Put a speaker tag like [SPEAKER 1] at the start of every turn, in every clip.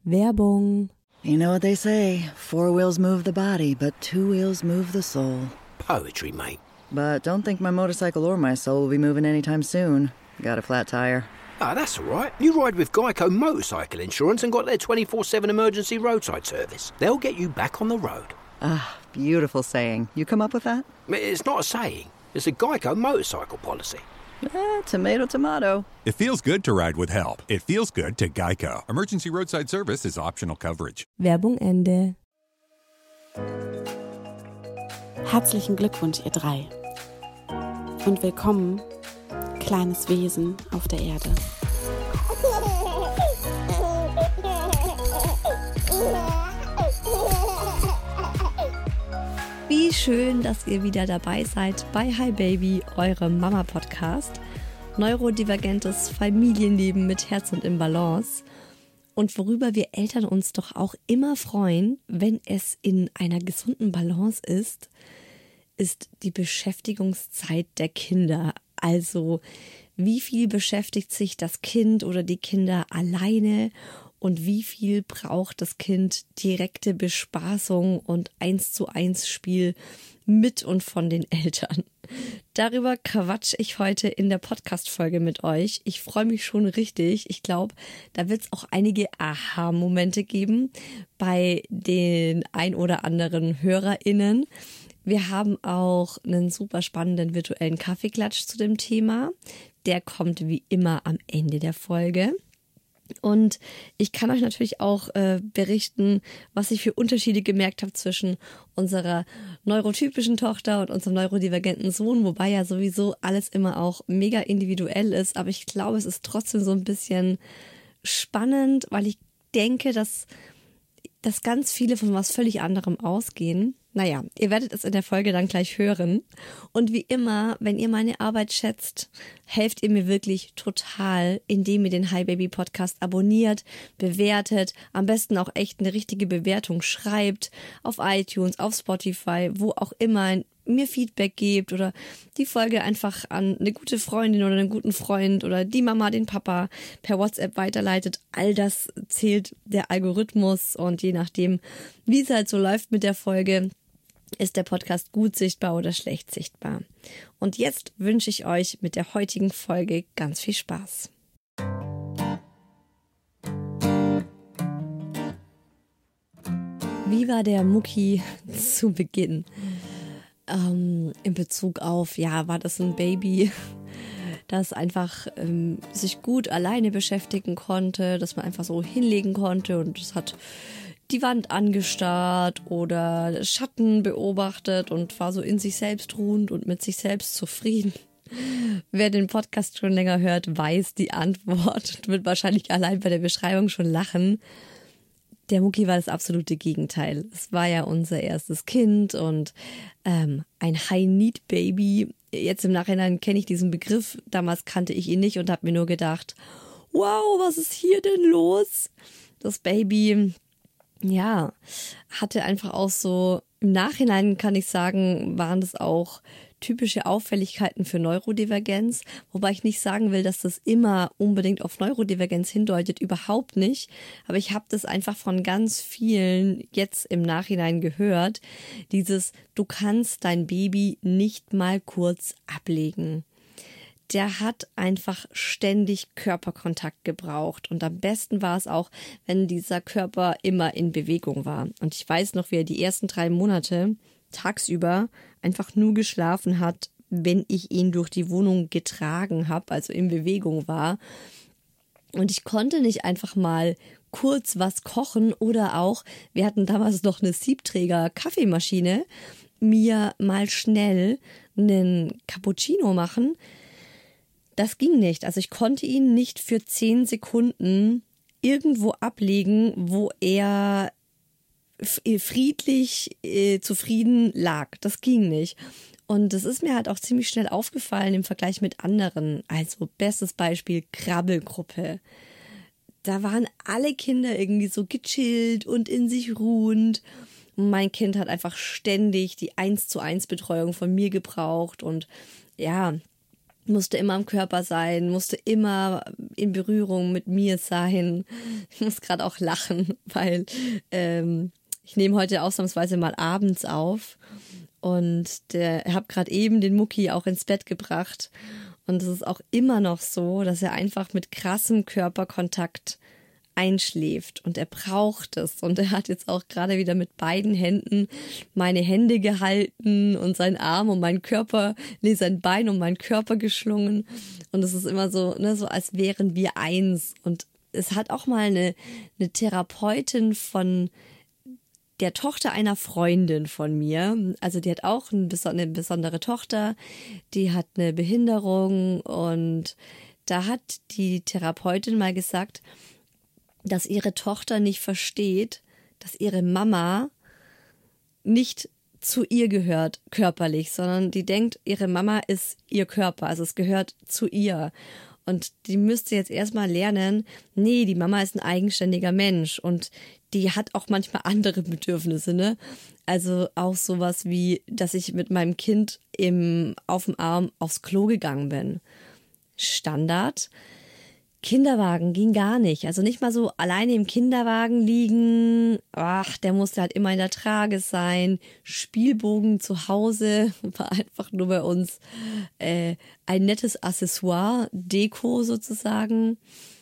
[SPEAKER 1] Werbung.
[SPEAKER 2] You know what they say, 4 wheels move the body, but 2 wheels move the soul.
[SPEAKER 3] Poetry, mate.
[SPEAKER 2] But don't think my motorcycle or my soul will be moving anytime soon. Got a flat tire.
[SPEAKER 3] Ah, that's all right. You ride with Geico Motorcycle Insurance and got their 24/7 emergency roadside service. They'll get you back on the road.
[SPEAKER 2] Ah, beautiful saying. You come up with that?
[SPEAKER 3] It's not a saying. It's a Geico motorcycle policy.
[SPEAKER 2] Tomato, tomato.
[SPEAKER 4] It feels good to ride with help. It feels good to Geico. Emergency roadside service is optional coverage.
[SPEAKER 1] Werbung Ende.
[SPEAKER 5] Herzlichen Glückwunsch, ihr drei. Und willkommen, kleines Wesen auf der Erde.
[SPEAKER 1] Wie schön, dass ihr wieder dabei seid bei Hi Baby, eurem Mama-Podcast. Neurodivergentes Familienleben mit Herz und in Balance. Und worüber wir Eltern uns doch auch immer freuen, wenn es in einer gesunden Balance ist die Beschäftigungszeit der Kinder. Also wie viel beschäftigt sich das Kind oder die Kinder alleine und wie viel braucht das Kind direkte Bespaßung und 1:1 Spiel mit und von den Eltern. Darüber quatsch ich heute in der Podcast-Folge mit euch. Ich freue mich schon richtig. Ich glaube, da wird es auch einige Aha-Momente geben bei den ein oder anderen HörerInnen. Wir haben auch einen super spannenden virtuellen Kaffeeklatsch zu dem Thema. Der kommt wie immer am Ende der Folge. Und ich kann euch natürlich auch berichten, was ich für Unterschiede gemerkt habe zwischen unserer neurotypischen Tochter und unserem neurodivergenten Sohn, wobei ja sowieso alles immer auch mega individuell ist. Aber ich glaube, es ist trotzdem so ein bisschen spannend, weil ich denke, dass ganz viele von was völlig anderem ausgehen. Naja, ihr werdet es in der Folge dann gleich hören. Und wie immer, wenn ihr meine Arbeit schätzt, helft ihr mir wirklich total, indem ihr den Hi Baby Podcast abonniert, bewertet, am besten auch echt eine richtige Bewertung schreibt, auf iTunes, auf Spotify, wo auch immer, mir Feedback gebt oder die Folge einfach an eine gute Freundin oder einen guten Freund oder die Mama, den Papa per WhatsApp weiterleitet. All das zählt der Algorithmus und je nachdem, wie es halt so läuft mit der Folge, ist der Podcast gut sichtbar oder schlecht sichtbar. Und jetzt wünsche ich euch mit der heutigen Folge ganz viel Spaß. Wie war der Mucki zu Beginn? In Bezug auf, ja, war das ein Baby, das einfach sich gut alleine beschäftigen konnte, dass man einfach so hinlegen konnte und es hat die Wand angestarrt oder Schatten beobachtet und war so in sich selbst ruhend und mit sich selbst zufrieden. Wer den Podcast schon länger hört, weiß die Antwort und wird wahrscheinlich allein bei der Beschreibung schon lachen. Der Mucki war das absolute Gegenteil. Es war ja unser erstes Kind und ein High-Need-Baby. Jetzt im Nachhinein kenne ich diesen Begriff. Damals kannte ich ihn nicht und habe mir nur gedacht, wow, was ist hier denn los? Das Baby, ja, hatte einfach auch so, im Nachhinein kann ich sagen, waren das auch typische Auffälligkeiten für Neurodivergenz, wobei ich nicht sagen will, dass das immer unbedingt auf Neurodivergenz hindeutet, überhaupt nicht. Aber ich habe das einfach von ganz vielen jetzt im Nachhinein gehört, dieses, du kannst dein Baby nicht mal kurz ablegen. Der hat einfach ständig Körperkontakt gebraucht und am besten war es auch, wenn dieser Körper immer in Bewegung war. Und ich weiß noch, wie er die ersten 3 Monate tagsüber einfach nur geschlafen hat, wenn ich ihn durch die Wohnung getragen habe, also in Bewegung war. Und ich konnte nicht einfach mal kurz was kochen oder auch, wir hatten damals noch eine Siebträger-Kaffeemaschine, mir mal schnell einen Cappuccino machen. Das ging nicht. Also ich konnte ihn nicht für 10 Sekunden irgendwo ablegen, wo er friedlich, zufrieden lag. Das ging nicht. Und das ist mir halt auch ziemlich schnell aufgefallen im Vergleich mit anderen. Also bestes Beispiel Krabbelgruppe. Da waren alle Kinder irgendwie so gechillt und in sich ruhend. Mein Kind hat einfach ständig die 1:1 Betreuung von mir gebraucht und ja, musste immer am Körper sein, musste immer in Berührung mit mir sein. Ich muss gerade auch lachen, weil ich nehme heute ausnahmsweise mal abends auf und ich habe gerade eben den Mucki auch ins Bett gebracht und es ist auch immer noch so, dass er einfach mit krassem Körperkontakt einschläft und er braucht es und er hat jetzt auch gerade wieder mit beiden Händen meine Hände gehalten und seinen Arm um meinen Körper, sein Bein um meinen Körper geschlungen und es ist immer so, ne, so als wären wir eins und es hat auch mal eine Therapeutin von der Tochter einer Freundin von mir, also die hat auch eine besondere Tochter, die hat eine Behinderung und da hat die Therapeutin mal gesagt, dass ihre Tochter nicht versteht, dass ihre Mama nicht zu ihr gehört körperlich, sondern die denkt, ihre Mama ist ihr Körper, also es gehört zu ihr. Und die müsste jetzt erstmal lernen, nee, die Mama ist ein eigenständiger Mensch und die hat auch manchmal andere Bedürfnisse, ne? Also auch sowas wie, dass ich mit meinem Kind auf dem Arm aufs Klo gegangen bin. Standard. Kinderwagen ging gar nicht. Also nicht mal so alleine im Kinderwagen liegen. Ach, der musste halt immer in der Trage sein. Spielbogen zu Hause war einfach nur bei uns ein nettes Accessoire, Deko sozusagen.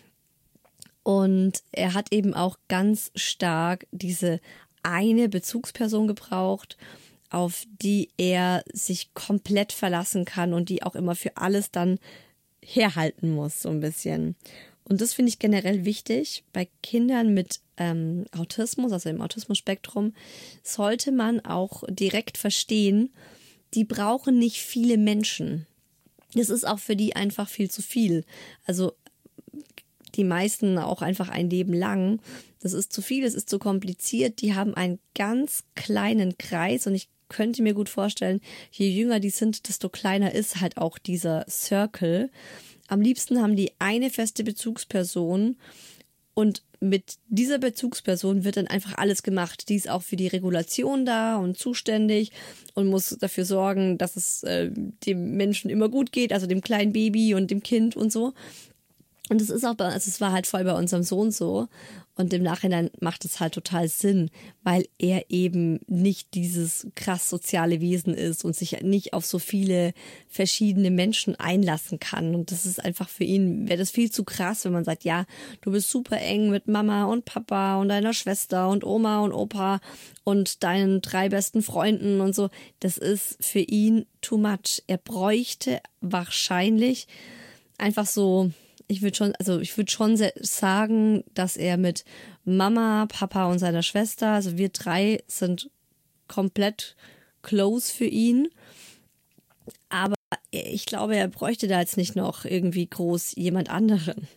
[SPEAKER 1] Und er hat eben auch ganz stark diese eine Bezugsperson gebraucht, auf die er sich komplett verlassen kann und die auch immer für alles dann herhalten muss, so ein bisschen. Und das finde ich generell wichtig. Bei Kindern mit Autismus, also im Autismus-Spektrum, sollte man auch direkt verstehen, die brauchen nicht viele Menschen. Das ist auch für die einfach viel zu viel. Also die meisten auch einfach ein Leben lang. Das ist zu viel, es ist zu kompliziert. Die haben einen ganz kleinen Kreis und ich könnte mir gut vorstellen, je jünger die sind, desto kleiner ist halt auch dieser Circle. Am liebsten haben die eine feste Bezugsperson und mit dieser Bezugsperson wird dann einfach alles gemacht. Die ist auch für die Regulation da und zuständig und muss dafür sorgen, dass es dem Menschen immer gut geht, also dem kleinen Baby und dem Kind und so. Und es ist auch es war halt voll bei unserem Sohn so. Und im Nachhinein macht es halt total Sinn, weil er eben nicht dieses krass soziale Wesen ist und sich nicht auf so viele verschiedene Menschen einlassen kann. Und das ist einfach für ihn, wäre das viel zu krass, wenn man sagt, ja, du bist super eng mit Mama und Papa und deiner Schwester und Oma und Opa und deinen 3 besten Freunden und so. Das ist für ihn too much. Er bräuchte wahrscheinlich einfach so, ich würde schon sagen, dass er mit Mama, Papa und seiner Schwester, also wir 3 sind komplett close für ihn. Aber ich glaube, er bräuchte da jetzt nicht noch irgendwie groß jemand anderen.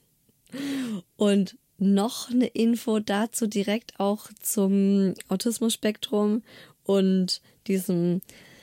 [SPEAKER 1] Und noch eine Info dazu direkt auch zum Autismus-Spektrum und diesem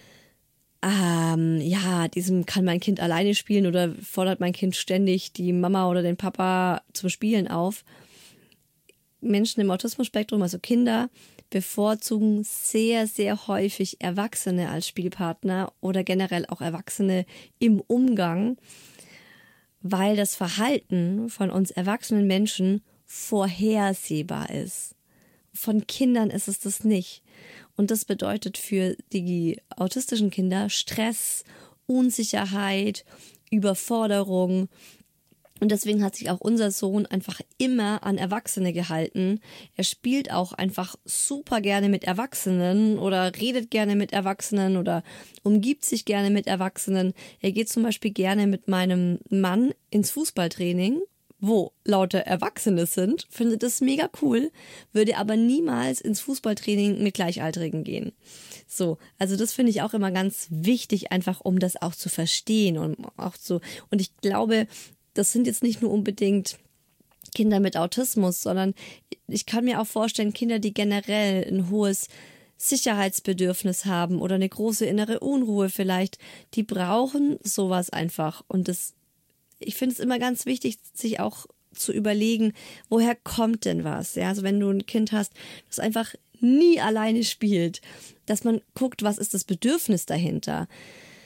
[SPEAKER 1] kann mein Kind alleine spielen oder fordert mein Kind ständig die Mama oder den Papa zum Spielen auf. Menschen im Autismus-Spektrum, also Kinder, bevorzugen sehr, sehr häufig Erwachsene als Spielpartner oder generell auch Erwachsene im Umgang, weil das Verhalten von uns erwachsenen Menschen vorhersehbar ist. Von Kindern ist es das nicht. Und das bedeutet für die autistischen Kinder Stress, Unsicherheit, Überforderung. Und deswegen hat sich auch unser Sohn einfach immer an Erwachsene gehalten. Er spielt auch einfach super gerne mit Erwachsenen oder redet gerne mit Erwachsenen oder umgibt sich gerne mit Erwachsenen. Er geht zum Beispiel gerne mit meinem Mann ins Fußballtraining, wo lauter Erwachsene sind, findet das mega cool, würde aber niemals ins Fußballtraining mit Gleichaltrigen gehen. So, also das finde ich auch immer ganz wichtig, einfach um das auch zu verstehen und ich glaube, das sind jetzt nicht nur unbedingt Kinder mit Autismus, sondern ich kann mir auch vorstellen, Kinder, die generell ein hohes Sicherheitsbedürfnis haben oder eine große innere Unruhe vielleicht, die brauchen sowas einfach und ich finde es immer ganz wichtig, sich auch zu überlegen, woher kommt denn was? Ja, also wenn du ein Kind hast, das einfach nie alleine spielt, dass man guckt, was ist das Bedürfnis dahinter?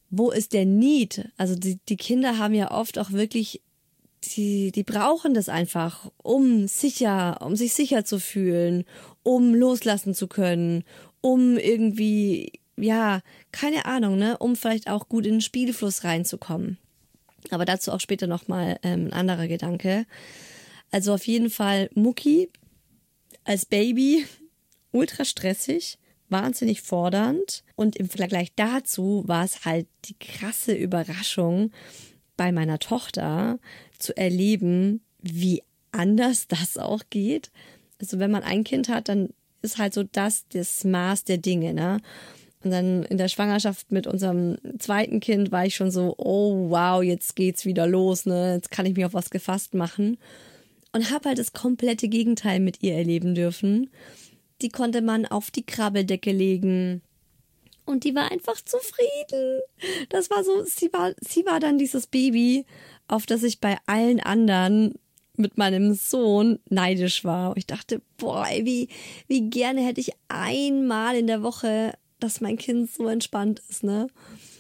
[SPEAKER 1] wo ist der Need? Also die Kinder haben ja oft auch wirklich, die brauchen das einfach, um sich sicher zu fühlen, um loslassen zu können, um irgendwie, ja, keine Ahnung, ne, um vielleicht auch gut in den Spielfluss reinzukommen. Aber dazu auch später nochmal ein anderer Gedanke. Also auf jeden Fall Mucki als Baby ultra stressig, wahnsinnig fordernd. Und im Vergleich dazu war es halt die krasse Überraschung bei meiner Tochter zu erleben, wie anders das auch geht. Also wenn man ein Kind hat, dann ist halt so das Maß der Dinge, ne? Und dann in der Schwangerschaft mit unserem zweiten Kind war ich schon so, oh wow, jetzt geht's wieder los, ne? Jetzt kann ich mich auf was gefasst machen. Und habe halt das komplette Gegenteil mit ihr erleben dürfen. Die konnte man auf die Krabbeldecke legen. Und die war einfach zufrieden. Das war so, sie war dann dieses Baby, auf das ich bei allen anderen mit meinem Sohn neidisch war. Und ich dachte, boah, ey, wie gerne hätte ich einmal in der Woche, dass mein Kind so entspannt ist, ne?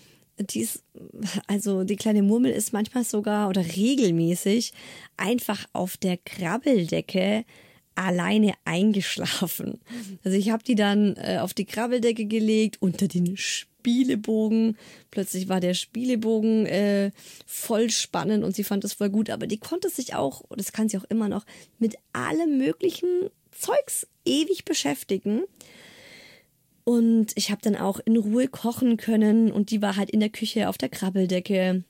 [SPEAKER 1] Die kleine Murmel ist manchmal sogar oder regelmäßig einfach auf der Krabbeldecke alleine eingeschlafen. Also ich habe die dann auf die Krabbeldecke gelegt, unter den Spielebogen. Plötzlich war der Spielebogen voll spannend und sie fand das voll gut. Aber die konnte sich auch, das kann sie auch immer noch, mit allem möglichen Zeugs ewig beschäftigen. Und ich habe dann auch in Ruhe kochen können und die war halt in der Küche auf der Krabbeldecke.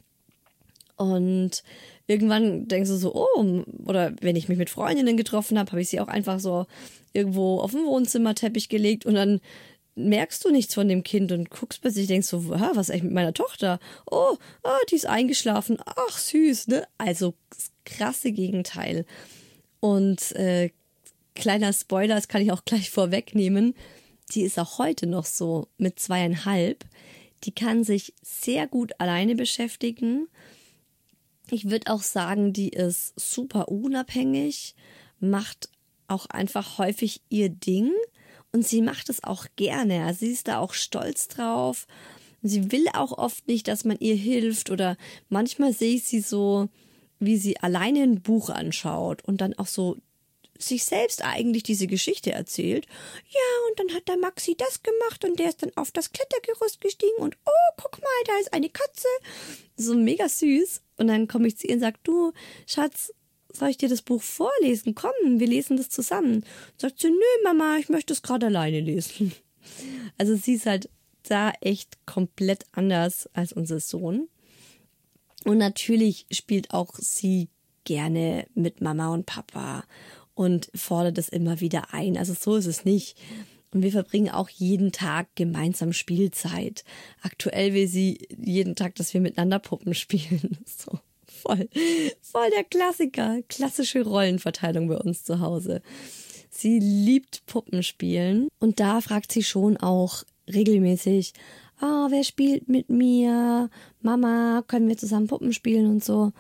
[SPEAKER 1] Und irgendwann denkst du so, oh, oder wenn ich mich mit Freundinnen getroffen habe ich sie auch einfach so irgendwo auf den Wohnzimmerteppich gelegt und dann merkst du nichts von dem Kind und guckst plötzlich, denkst so, was ist eigentlich mit meiner Tochter? Oh, die ist eingeschlafen. Ach, süß, ne? Also das krasse Gegenteil. Und kleiner Spoiler, das kann ich auch gleich vorwegnehmen, die ist auch heute noch so mit 2,5. Die kann sich sehr gut alleine beschäftigen. Ich würde auch sagen, die ist super unabhängig, macht auch einfach häufig ihr Ding und sie macht es auch gerne. Also sie ist da auch stolz drauf. Sie will auch oft nicht, dass man ihr hilft oder manchmal sehe ich sie so, wie sie alleine ein Buch anschaut und dann auch so sich selbst eigentlich diese Geschichte erzählt. Ja, und dann hat der Maxi das gemacht und der ist dann auf das Klettergerüst gestiegen und oh, guck mal, da ist eine Katze. So mega süß. Und dann komme ich zu ihr und sage, du, Schatz, soll ich dir das Buch vorlesen? Komm, wir lesen das zusammen. Und sagt sie, nö, Mama, ich möchte es gerade alleine lesen. Also sie ist halt da echt komplett anders als unser Sohn. Und natürlich spielt auch sie gerne mit Mama und Papa und fordert es immer wieder ein. Also so ist es nicht. Und wir verbringen auch jeden Tag gemeinsam Spielzeit. Aktuell will sie jeden Tag, dass wir miteinander Puppen spielen. So voll der Klassiker. Klassische Rollenverteilung bei uns zu Hause. Sie liebt Puppenspielen. Und da fragt sie schon auch regelmäßig, wer spielt mit mir? Mama, können wir zusammen Puppen spielen und so.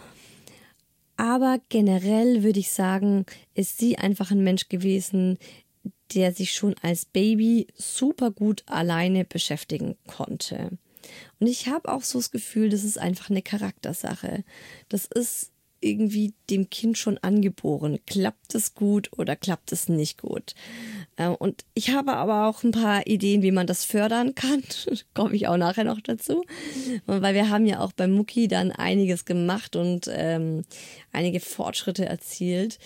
[SPEAKER 1] Aber generell würde ich sagen, ist sie einfach ein Mensch gewesen, der sich schon als Baby super gut alleine beschäftigen konnte. Und ich habe auch so das Gefühl, das ist einfach eine Charaktersache. Das ist irgendwie dem Kind schon angeboren. Klappt es gut oder klappt es nicht gut? Und ich habe aber auch ein paar Ideen, wie man das fördern kann. Komme ich auch nachher noch dazu. Weil wir haben ja auch bei Mucki dann einiges gemacht und einige Fortschritte erzielt.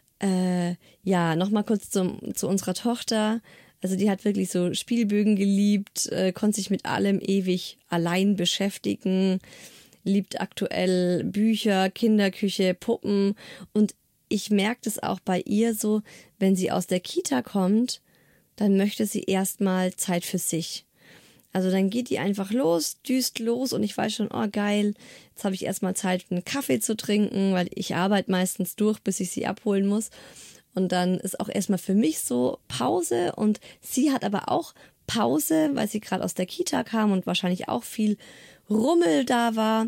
[SPEAKER 1] Nochmal kurz zu unserer Tochter. Also die hat wirklich so Spielbögen geliebt, konnte sich mit allem ewig allein beschäftigen, liebt aktuell Bücher, Kinderküche, Puppen und ich merke das auch bei ihr so, wenn sie aus der Kita kommt, dann möchte sie erstmal Zeit für sich. Also dann geht die einfach los, düst los und ich weiß schon, oh geil, jetzt habe ich erstmal Zeit, einen Kaffee zu trinken, weil ich arbeite meistens durch, bis ich sie abholen muss. Und dann ist auch erstmal für mich so Pause und sie hat aber auch Pause, weil sie gerade aus der Kita kam und wahrscheinlich auch viel Rummel da war.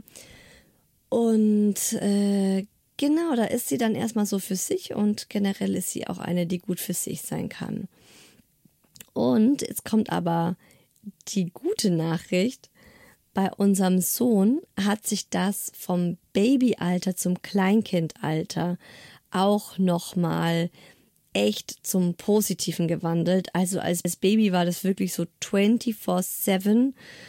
[SPEAKER 1] Und genau, da ist sie dann erstmal so für sich und generell ist sie auch eine, die gut für sich sein kann. Und jetzt kommt aber die gute Nachricht. Bei unserem Sohn hat sich das vom Babyalter zum Kleinkindalter auch nochmal echt zum Positiven gewandelt. Also als Baby war das wirklich so 24/7,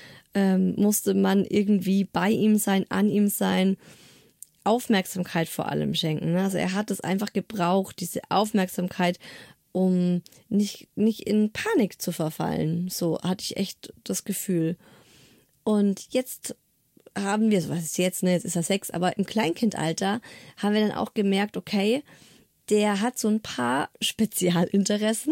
[SPEAKER 1] musste man irgendwie bei ihm sein, an ihm sein, Aufmerksamkeit vor allem schenken. Ne? Also er hat es einfach gebraucht, diese Aufmerksamkeit, um nicht in Panik zu verfallen. So hatte ich echt das Gefühl. Und jetzt haben wir, was ist jetzt, ne? Jetzt ist er 6, aber im Kleinkindalter haben wir dann auch gemerkt, okay, der hat so ein paar Spezialinteressen,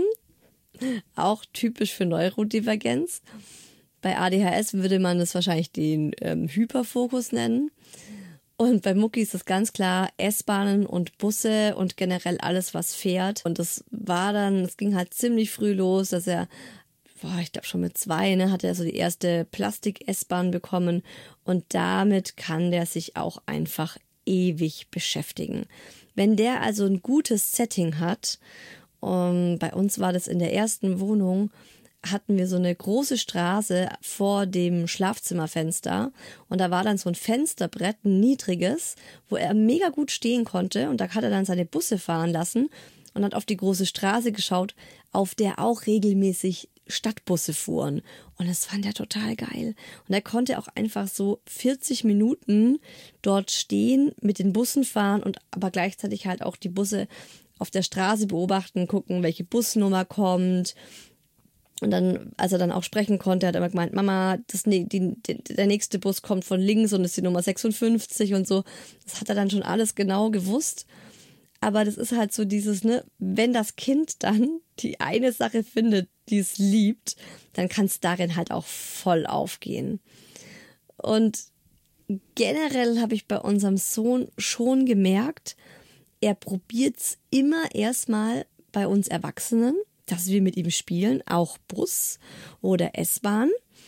[SPEAKER 1] auch typisch für Neurodivergenz. Bei ADHS würde man das wahrscheinlich den Hyperfokus nennen. Und bei Mucki ist das ganz klar S-Bahnen und Busse und generell alles, was fährt. Und das ging halt ziemlich früh los, dass er, ich glaube schon mit 2, hat er so die erste Plastik-S-Bahn bekommen. Und damit kann der sich auch einfach ewig beschäftigen. Wenn der also ein gutes Setting hat, bei uns war das in der ersten Wohnung, hatten wir so eine große Straße vor dem Schlafzimmerfenster und da war dann so ein Fensterbrett, ein niedriges, wo er mega gut stehen konnte und da hat er dann seine Busse fahren lassen und hat auf die große Straße geschaut, auf der auch regelmäßig Stadtbusse fuhren und das fand er total geil und er konnte auch einfach so 40 Minuten dort stehen, mit den Bussen fahren und aber gleichzeitig halt auch die Busse auf der Straße beobachten, gucken, welche Busnummer kommt. Und dann, als er dann auch sprechen konnte, hat er immer gemeint, Mama, der nächste Bus kommt von links und ist die Nummer 56 und so. Das hat er dann schon alles genau gewusst. Aber das ist halt so dieses, wenn das Kind dann die eine Sache findet, die es liebt, dann kann es darin halt auch voll aufgehen. Und generell habe ich bei unserem Sohn schon gemerkt, er probiert es immer erstmal bei uns Erwachsenen, dass wir mit ihm spielen, auch Bus oder S-Bahn.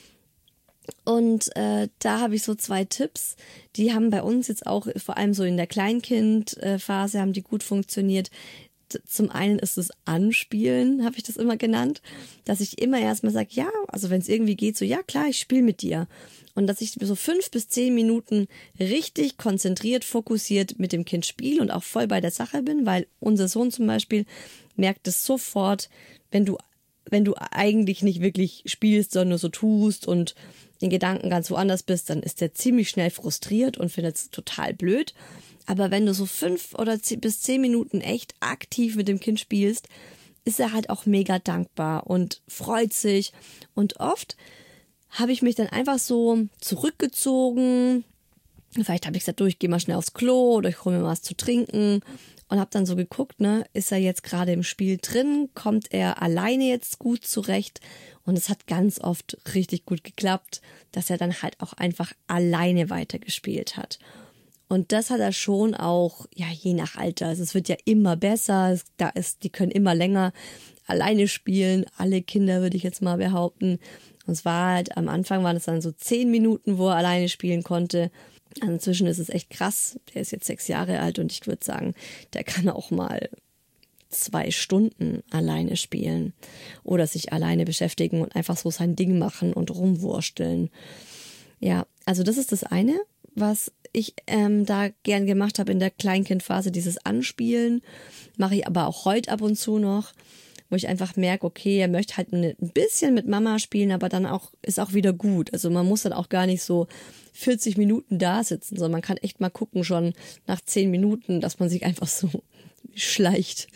[SPEAKER 1] Und da habe ich so 2 Tipps, die haben bei uns jetzt auch vor allem so in der Kleinkindphase haben die gut funktioniert. Zum einen ist es Anspielen, habe ich das immer genannt, dass ich immer erstmal sage, ja, also wenn es irgendwie geht, so ja klar, ich spiele mit dir. Und dass ich so 5 bis 10 Minuten richtig konzentriert, fokussiert mit dem Kind spiele und auch voll bei der Sache bin, weil unser Sohn zum Beispiel merkt es sofort, wenn du eigentlich nicht wirklich spielst, sondern nur so tust und in Gedanken ganz woanders bist, dann ist der ziemlich schnell frustriert und findet es total blöd. Aber wenn du so 5 oder 10 bis 10 Minuten echt aktiv mit dem Kind spielst, ist er halt auch mega dankbar und freut sich. Und oft habe ich mich dann einfach so zurückgezogen. Vielleicht habe ich gesagt, ich gehe mal schnell aufs Klo oder ich hole mir was zu trinken. Und habe dann so geguckt, ist er jetzt gerade im Spiel drin? Kommt er alleine jetzt gut zurecht? Und es hat ganz oft richtig gut geklappt, dass er dann halt auch einfach alleine weitergespielt hat. Und das hat er schon auch, ja, je nach Alter. Also es wird ja immer besser. Die können immer länger alleine spielen. Alle Kinder, würde ich jetzt mal behaupten. Und es war halt, am Anfang waren es dann so 10 Minuten, wo er alleine spielen konnte. Also inzwischen ist es echt krass. Der ist jetzt 6 Jahre alt und ich würde sagen, der kann auch mal 2 Stunden alleine spielen oder sich alleine beschäftigen und einfach so sein Ding machen und rumwursteln. Ja, also das ist das eine, was ich da gern gemacht habe in der Kleinkindphase, dieses Anspielen. Mache ich aber auch heute ab und zu noch, wo ich einfach merke, okay, er möchte halt ein bisschen mit Mama spielen, aber dann auch ist auch wieder gut. Also man muss dann auch gar nicht so 40 Minuten da sitzen, sondern man kann echt mal gucken schon nach 10 Minuten, dass man sich einfach so schleicht.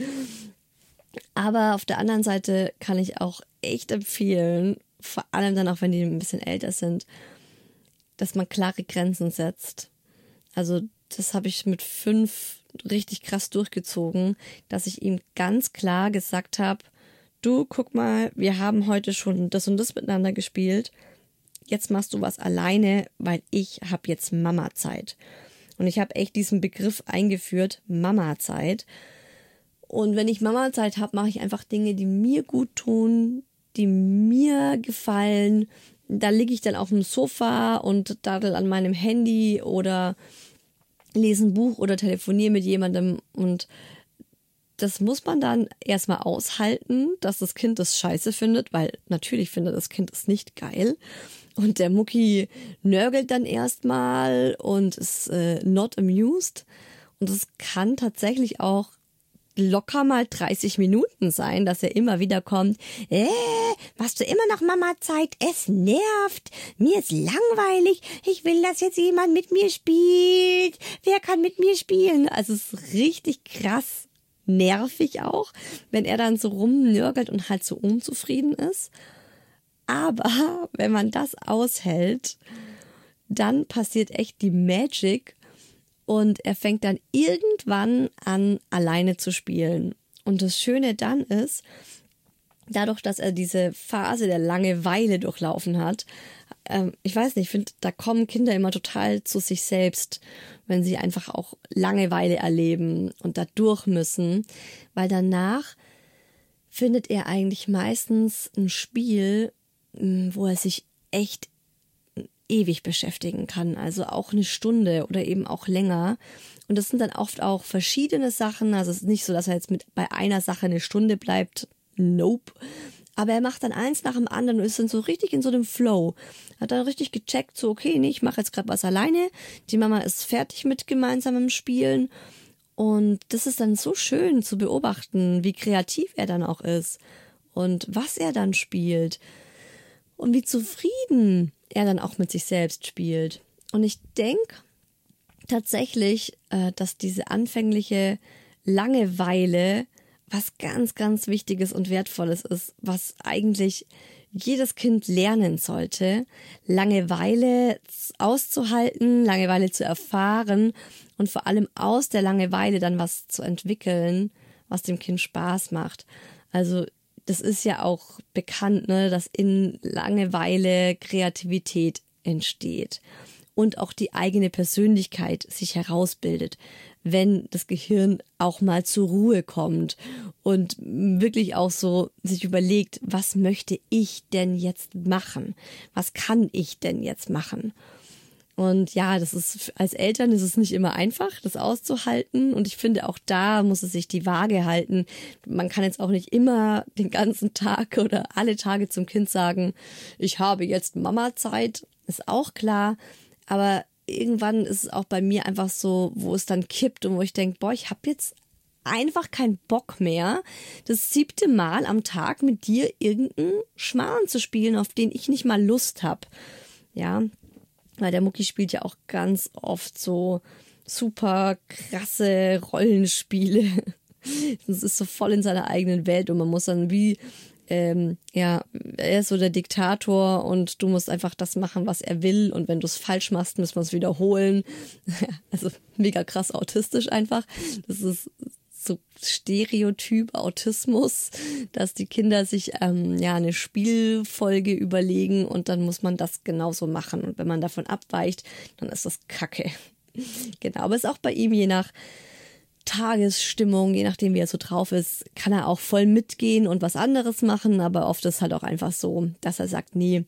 [SPEAKER 1] Aber auf der anderen Seite kann ich auch echt empfehlen, vor allem dann auch, wenn die ein bisschen älter sind, dass man klare Grenzen setzt. Also das habe ich mit 5 richtig krass durchgezogen, dass ich ihm ganz klar gesagt habe, du, guck mal, wir haben heute schon das und das miteinander gespielt, jetzt machst du was alleine, weil ich habe jetzt Mama-Zeit. Und ich habe echt diesen Begriff eingeführt, Mama-Zeit. Und wenn ich Mama-Zeit habe, mache ich einfach Dinge, die mir gut tun, die mir gefallen. Da liege ich dann auf dem Sofa und daddel an meinem Handy oder lese ein Buch oder telefoniere mit jemandem. Und das muss man dann erstmal aushalten, dass das Kind das scheiße findet, weil natürlich findet das Kind es nicht geil. Und der Mucki nörgelt dann erstmal und ist not amused. Und es kann tatsächlich auch locker mal 30 Minuten sein, dass er immer wieder kommt. Machst du immer noch Mama-Zeit? Es nervt. Mir ist langweilig. Ich will, dass jetzt jemand mit mir spielt. Wer kann mit mir spielen? Also es ist richtig krass nervig auch, wenn er dann so rumnörgelt und halt so unzufrieden ist. Aber wenn man das aushält, dann passiert echt die Magic und er fängt dann irgendwann an, alleine zu spielen. Und das Schöne dann ist, dadurch, dass er diese Phase der Langeweile durchlaufen hat, ich weiß nicht, ich finde, da kommen Kinder immer total zu sich selbst, wenn sie einfach auch Langeweile erleben und da durch müssen, weil danach findet er eigentlich meistens ein Spiel, wo er sich echt ewig beschäftigen kann, also auch eine Stunde oder eben auch länger. Und das sind dann oft auch verschiedene Sachen, also es ist nicht so, dass er jetzt bei einer Sache eine Stunde bleibt, nope. Aber er macht dann eins nach dem anderen und ist dann so richtig in so einem Flow. Hat dann richtig gecheckt, so okay, nee, ich mache jetzt gerade was alleine. Die Mama ist fertig mit gemeinsamem Spielen. Und das ist dann so schön zu beobachten, wie kreativ er dann auch ist und was er dann spielt und wie zufrieden er dann auch mit sich selbst spielt. Und ich denke tatsächlich, dass diese anfängliche Langeweile was ganz, ganz Wichtiges und Wertvolles ist, was eigentlich jedes Kind lernen sollte, Langeweile auszuhalten, Langeweile zu erfahren und vor allem aus der Langeweile dann was zu entwickeln, was dem Kind Spaß macht. Also das ist ja auch bekannt, ne, dass in Langeweile Kreativität entsteht und auch die eigene Persönlichkeit sich herausbildet, wenn das Gehirn auch mal zur Ruhe kommt und wirklich auch so sich überlegt, was möchte ich denn jetzt machen? Was kann ich denn jetzt machen? Und ja, das ist, als Eltern ist es nicht immer einfach, das auszuhalten. Und ich finde, auch da muss es sich die Waage halten. Man kann jetzt auch nicht immer den ganzen Tag oder alle Tage zum Kind sagen, ich habe jetzt Mama-Zeit, ist auch klar. Aber irgendwann ist es auch bei mir einfach so, wo es dann kippt und wo ich denke, boah, ich habe jetzt einfach keinen Bock mehr, das 7. Mal am Tag mit dir irgendeinen Schmarrn zu spielen, auf den ich nicht mal Lust habe. Ja, weil der Mucki spielt ja auch ganz oft so super krasse Rollenspiele. Das ist so voll in seiner eigenen Welt und man muss dann wie, er ist so der Diktator und du musst einfach das machen, was er will und wenn du es falsch machst, muss man es wiederholen. Also mega krass autistisch einfach. Das ist so Stereotyp Autismus, dass die Kinder sich eine Spielfolge überlegen und dann muss man das genauso machen. Und wenn man davon abweicht, dann ist das Kacke. Genau, aber es ist auch bei ihm je nach Tagesstimmung, je nachdem wie er so drauf ist, kann er auch voll mitgehen und was anderes machen, aber oft ist halt auch einfach so, dass er sagt, nee,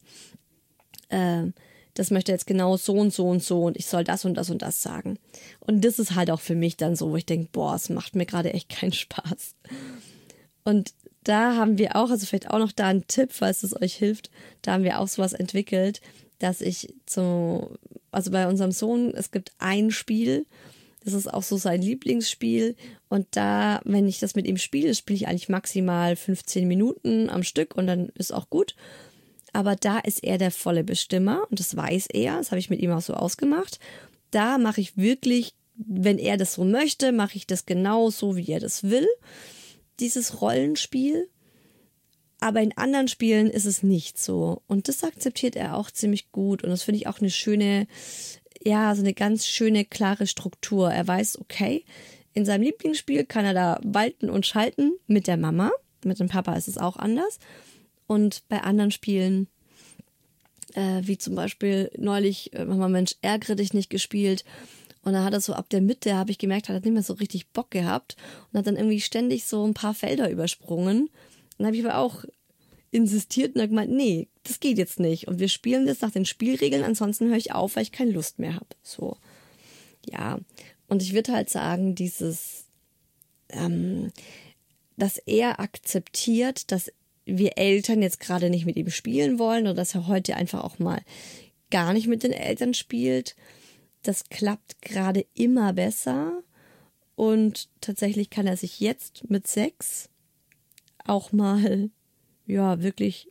[SPEAKER 1] das möchte jetzt genau so und so und so und ich soll das und das und das sagen. Und das ist halt auch für mich dann so, wo ich denke, boah, es macht mir gerade echt keinen Spaß. Und da haben wir auch, also vielleicht auch noch da ein Tipp, falls es euch hilft, da haben wir auch sowas entwickelt, dass ich also bei unserem Sohn, es gibt ein Spiel, das ist auch so sein Lieblingsspiel und da, wenn ich das mit ihm spiele, spiele ich eigentlich maximal 15 Minuten am Stück und dann ist auch gut. Aber da ist er der volle Bestimmer und das weiß er, das habe ich mit ihm auch so ausgemacht. Da mache ich wirklich, wenn er das so möchte, mache ich das genau so, wie er das will, dieses Rollenspiel. Aber in anderen Spielen ist es nicht so und das akzeptiert er auch ziemlich gut und das finde ich auch eine schöne, ja, so eine ganz schöne, klare Struktur. Er weiß, okay, in seinem Lieblingsspiel kann er da walten und schalten mit der Mama. Mit dem Papa ist es auch anders. Und bei anderen Spielen, wie zum Beispiel neulich, Mama Mensch, ärgere dich nicht gespielt. Und dann hat er so ab der Mitte, habe ich gemerkt, hat er nicht mehr so richtig Bock gehabt. Und hat dann irgendwie ständig so ein paar Felder übersprungen. Dann habe ich aber auch insistiert und habe gemeint, nee, das geht jetzt nicht. Und wir spielen das nach den Spielregeln, ansonsten höre ich auf, weil ich keine Lust mehr habe. So, ja. Und ich würde halt sagen, dieses, dass er akzeptiert, dass wir Eltern jetzt gerade nicht mit ihm spielen wollen oder dass er heute einfach auch mal gar nicht mit den Eltern spielt. Das klappt gerade immer besser und tatsächlich kann er sich jetzt mit 6 auch mal, ja, wirklich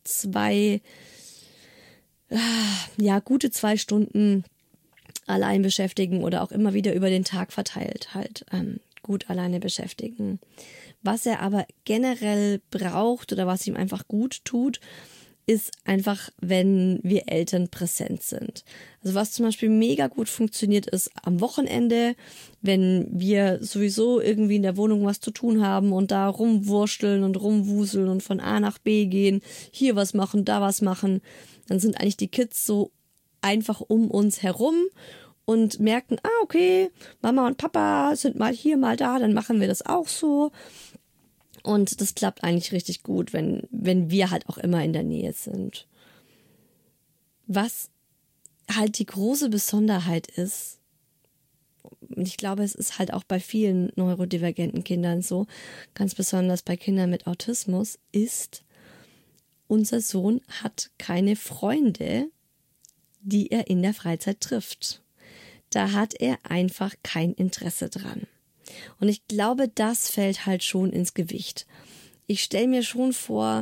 [SPEAKER 1] gute 2 Stunden allein beschäftigen oder auch immer wieder über den Tag verteilt halt gut alleine beschäftigen. Was er aber generell braucht oder was ihm einfach gut tut, ist einfach, wenn wir Eltern präsent sind. Also was zum Beispiel mega gut funktioniert, ist am Wochenende, wenn wir sowieso irgendwie in der Wohnung was zu tun haben und da rumwursteln und rumwuseln und von A nach B gehen, hier was machen, da was machen, dann sind eigentlich die Kids so einfach um uns herum und merken, okay, Mama und Papa sind mal hier, mal da, dann machen wir das auch so. Und das klappt eigentlich richtig gut, wenn wir halt auch immer in der Nähe sind. Was halt die große Besonderheit ist, und ich glaube, es ist halt auch bei vielen neurodivergenten Kindern so, ganz besonders bei Kindern mit Autismus, ist, unser Sohn hat keine Freunde, die er in der Freizeit trifft. Da hat er einfach kein Interesse dran. Und ich glaube, das fällt halt schon ins Gewicht. Ich stelle mir schon vor,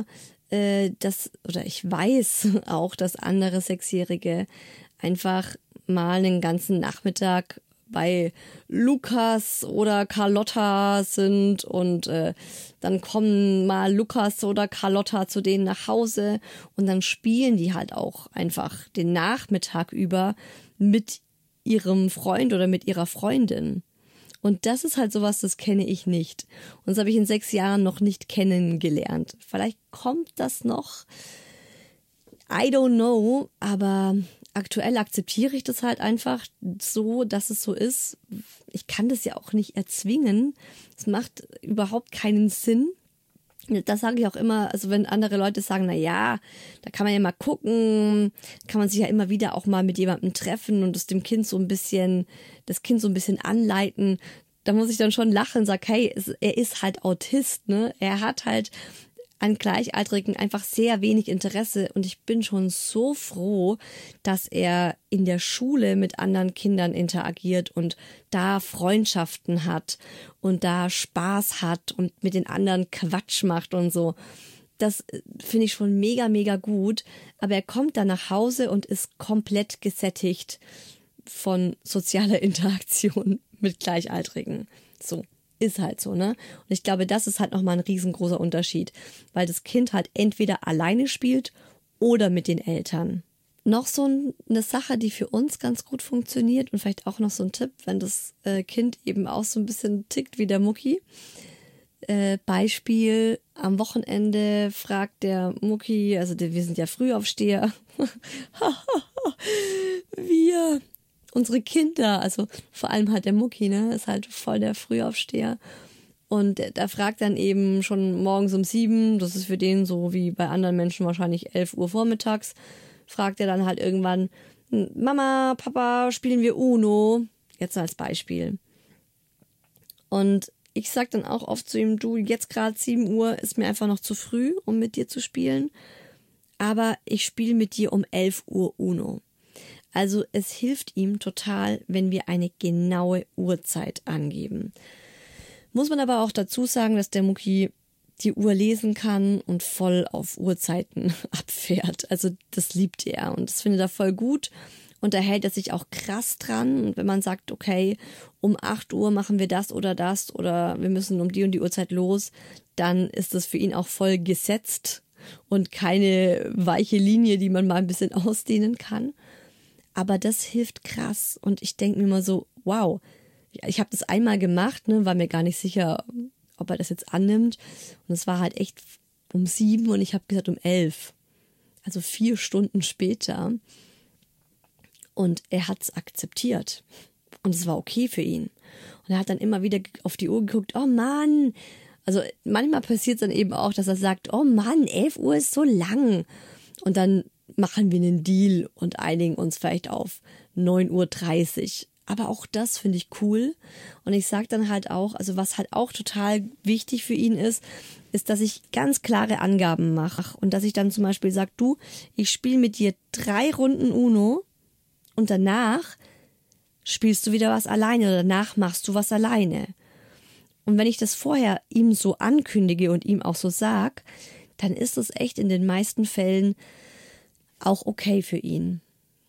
[SPEAKER 1] ich weiß auch, dass andere Sechsjährige einfach mal einen ganzen Nachmittag bei Lukas oder Carlotta sind und dann kommen mal Lukas oder Carlotta zu denen nach Hause und dann spielen die halt auch einfach den Nachmittag über mit ihrem Freund oder mit ihrer Freundin. Und das ist halt sowas, das kenne ich nicht. Und das habe ich in 6 Jahren noch nicht kennengelernt. Vielleicht kommt das noch. I don't know. Aber aktuell akzeptiere ich das halt einfach so, dass es so ist. Ich kann das ja auch nicht erzwingen. Es macht überhaupt keinen Sinn. Das sage ich auch immer, also wenn andere Leute sagen, na ja, da kann man ja mal gucken, kann man sich ja immer wieder auch mal mit jemandem treffen und das Kind so ein bisschen anleiten, da muss ich dann schon lachen und sage, hey, er ist halt Autist, ne? Er hat halt an Gleichaltrigen einfach sehr wenig Interesse und ich bin schon so froh, dass er in der Schule mit anderen Kindern interagiert und da Freundschaften hat und da Spaß hat und mit den anderen Quatsch macht und so. Das finde ich schon mega, mega gut. Aber er kommt dann nach Hause und ist komplett gesättigt von sozialer Interaktion mit Gleichaltrigen. So. Ist halt so, ne? Und ich glaube, das ist halt nochmal ein riesengroßer Unterschied, weil das Kind halt entweder alleine spielt oder mit den Eltern. Noch so eine Sache, die für uns ganz gut funktioniert und vielleicht auch noch so ein Tipp, wenn das Kind eben auch so ein bisschen tickt wie der Mucki. Beispiel, am Wochenende fragt der Mucki, also wir sind ja Frühaufsteher, unsere Kinder, also vor allem halt der Mucki, ne, ist halt voll der Frühaufsteher. Und da fragt dann eben schon morgens um 7, das ist für den so wie bei anderen Menschen wahrscheinlich 11 Uhr vormittags, fragt er dann halt irgendwann, Mama, Papa, spielen wir Uno? Jetzt als Beispiel. Und ich sag dann auch oft zu ihm, du, jetzt gerade 7 Uhr ist mir einfach noch zu früh, um mit dir zu spielen. Aber ich spiele mit dir um 11 Uhr Uno. Also es hilft ihm total, wenn wir eine genaue Uhrzeit angeben. Muss man aber auch dazu sagen, dass der Mucki die Uhr lesen kann und voll auf Uhrzeiten abfährt. Also das liebt er und das findet er voll gut und da hält er sich auch krass dran. Und wenn man sagt, okay, um 8 Uhr machen wir das oder wir müssen um die und die Uhrzeit los, dann ist das für ihn auch voll gesetzt und keine weiche Linie, die man mal ein bisschen ausdehnen kann. Aber das hilft krass und ich denke mir immer so, wow, ich habe das einmal gemacht, ne, war mir gar nicht sicher, ob er das jetzt annimmt. Und es war halt echt um 7 und ich habe gesagt um 11. Also 4 Stunden später. Und er hat es akzeptiert. Und es war okay für ihn. Und er hat dann immer wieder auf die Uhr geguckt, oh Mann. Also manchmal passiert es dann eben auch, dass er sagt, oh Mann, 11 Uhr ist so lang. Und dann machen wir einen Deal und einigen uns vielleicht auf 9:30 Uhr. Aber auch das finde ich cool. Und ich sage dann halt auch, also was halt auch total wichtig für ihn ist, dass ich ganz klare Angaben mache. Und dass ich dann zum Beispiel sage, du, ich spiele mit dir 3 Runden Uno und danach spielst du wieder was alleine oder danach machst du was alleine. Und wenn ich das vorher ihm so ankündige und ihm auch so sag, dann ist es echt in den meisten Fällen auch okay für ihn.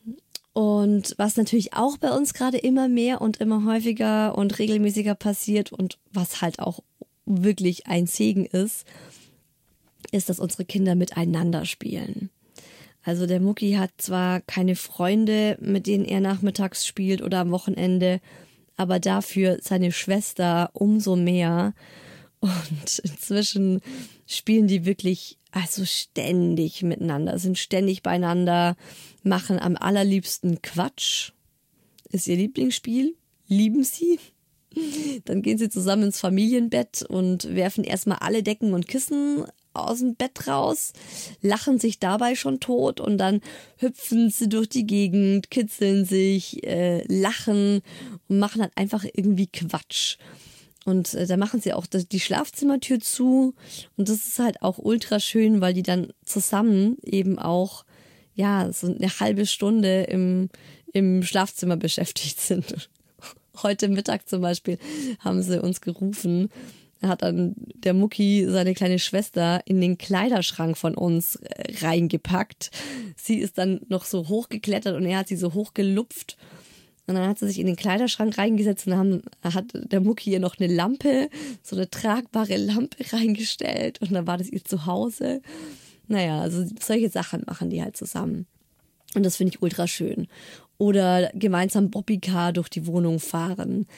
[SPEAKER 1] Und was natürlich auch bei uns gerade immer mehr und immer häufiger und regelmäßiger passiert und was halt auch wirklich ein Segen ist, dass unsere Kinder miteinander spielen. Also der Mucki hat zwar keine Freunde, mit denen er nachmittags spielt oder am Wochenende, aber dafür seine Schwester umso mehr. Und inzwischen spielen die wirklich also ständig miteinander, sind ständig beieinander, machen am allerliebsten Quatsch. Ist ihr Lieblingsspiel, lieben sie. Dann gehen sie zusammen ins Familienbett und werfen erstmal alle Decken und Kissen aus dem Bett raus, lachen sich dabei schon tot und dann hüpfen sie durch die Gegend, kitzeln sich, lachen und machen halt einfach irgendwie Quatsch. Und da machen sie auch die Schlafzimmertür zu und das ist halt auch ultra schön, weil die dann zusammen eben auch ja so eine halbe Stunde im Schlafzimmer beschäftigt sind. Heute Mittag zum Beispiel haben sie uns gerufen, hat dann der Mucki seine kleine Schwester in den Kleiderschrank von uns reingepackt. Sie ist dann noch so hochgeklettert und er hat sie so hochgelupft. Und dann hat sie sich in den Kleiderschrank reingesetzt und dann hat der Mucki ihr noch eine Lampe, so eine tragbare Lampe reingestellt und dann war das ihr Zuhause. Naja, also solche Sachen machen die halt zusammen. Und das finde ich ultra schön. Oder gemeinsam Bobbycar durch die Wohnung fahren.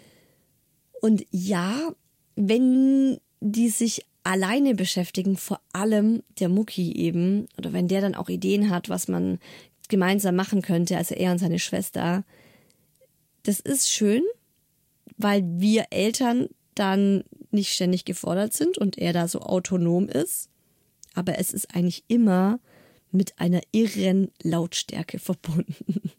[SPEAKER 1] Und ja, wenn die sich alleine beschäftigen, vor allem der Mucki eben, oder wenn der dann auch Ideen hat, was man gemeinsam machen könnte, also er und seine Schwester, das ist schön, weil wir Eltern dann nicht ständig gefordert sind und er da so autonom ist. Aber es ist eigentlich immer mit einer irren Lautstärke verbunden.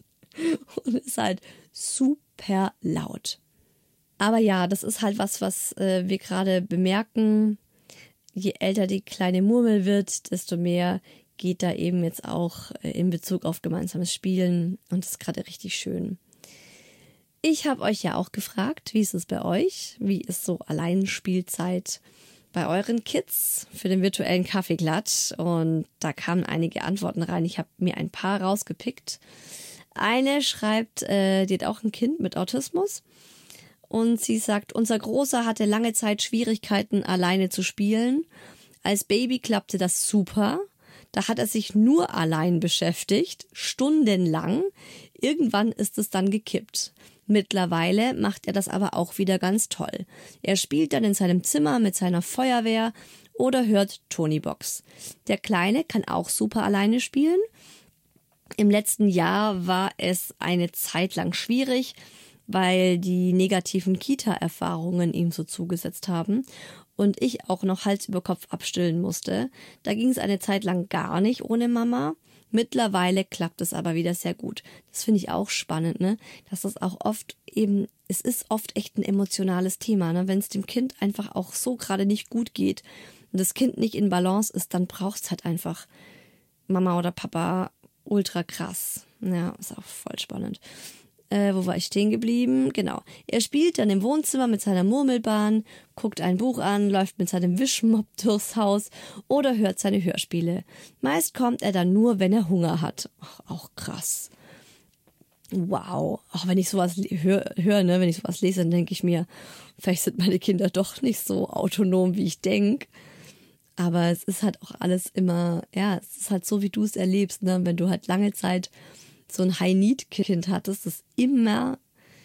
[SPEAKER 1] Und ist halt super laut. Aber ja, das ist halt was wir gerade bemerken. Je älter die kleine Murmel wird, desto mehr geht da eben jetzt auch in Bezug auf gemeinsames Spielen. Und das ist gerade richtig schön. Ich habe euch ja auch gefragt, wie ist es bei euch? Wie ist so Alleinspielzeit bei euren Kids für den virtuellen Kaffeeklatsch? Und da kamen einige Antworten rein. Ich habe mir ein paar rausgepickt. Eine schreibt, die hat auch ein Kind mit Autismus. Und sie sagt, unser Großer hatte lange Zeit Schwierigkeiten, alleine zu spielen. Als Baby klappte das super. Da hat er sich nur allein beschäftigt, stundenlang. Irgendwann ist es dann gekippt. Mittlerweile macht er das aber auch wieder ganz toll. Er spielt dann in seinem Zimmer mit seiner Feuerwehr oder hört Tonybox. Der Kleine kann auch super alleine spielen. Im letzten Jahr war es eine Zeit lang schwierig, weil die negativen Kita-Erfahrungen ihm so zugesetzt haben und ich auch noch Hals über Kopf abstillen musste. Da ging es eine Zeit lang gar nicht ohne Mama. Mittlerweile klappt es aber wieder sehr gut. Das finde ich auch spannend, ne? Dass das auch oft eben, es ist oft echt ein emotionales Thema, ne? Wenn es dem Kind einfach auch so gerade nicht gut geht und das Kind nicht in Balance ist, dann braucht es halt einfach Mama oder Papa ultra krass. Ja, ist auch voll spannend. Wo war ich stehen geblieben? Genau. Er spielt dann im Wohnzimmer mit seiner Murmelbahn, guckt ein Buch an, läuft mit seinem Wischmopp durchs Haus oder hört seine Hörspiele. Meist kommt er dann nur, wenn er Hunger hat. Ach, auch krass. Wow. Auch wenn ich sowas höre, ne, wenn ich sowas lese, dann denke ich mir, vielleicht sind meine Kinder doch nicht so autonom, wie ich denke. Aber es ist halt auch alles immer, ja, es ist halt so, wie du es erlebst, ne? Wenn du halt lange Zeit so ein High-Need-Kind hattest, das immer